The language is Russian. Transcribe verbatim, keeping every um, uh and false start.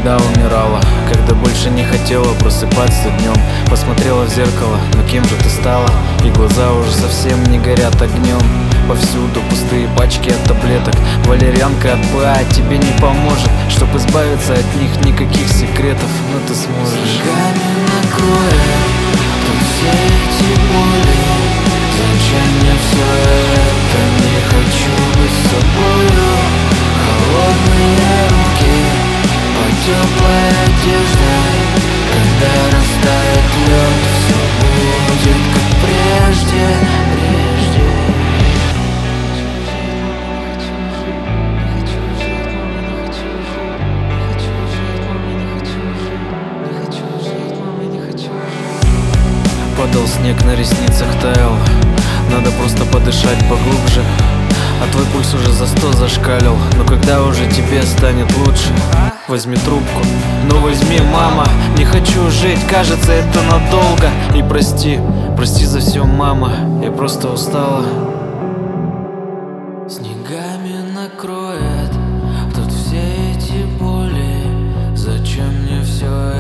когда умирала, когда больше не хотела просыпаться днем. Посмотрела в зеркало, но кем же ты стала? И глаза уже совсем не горят огнем. Повсюду пустые пачки от таблеток. Валерьянка от ПА тебе не поможет. Чтоб избавиться от них, никаких секретов, но ты сможешь. Снегами накроет тут все эти боли. Зачем мне все это? Не хочу быть с собою. Холодные руки под теплой одеждой. Когда растает лед, все будет как прежде, прежде. Падал снег, на ресницах таял. Надо просто подышать поглубже. А твой пульс уже за сто зашкалил. Но когда уже тебе станет лучше, возьми трубку, ну возьми, мама. Не хочу жить, кажется, это надолго. И прости, прости за все, мама. Я просто устала. Снегами накроет тут все эти боли. Зачем мне все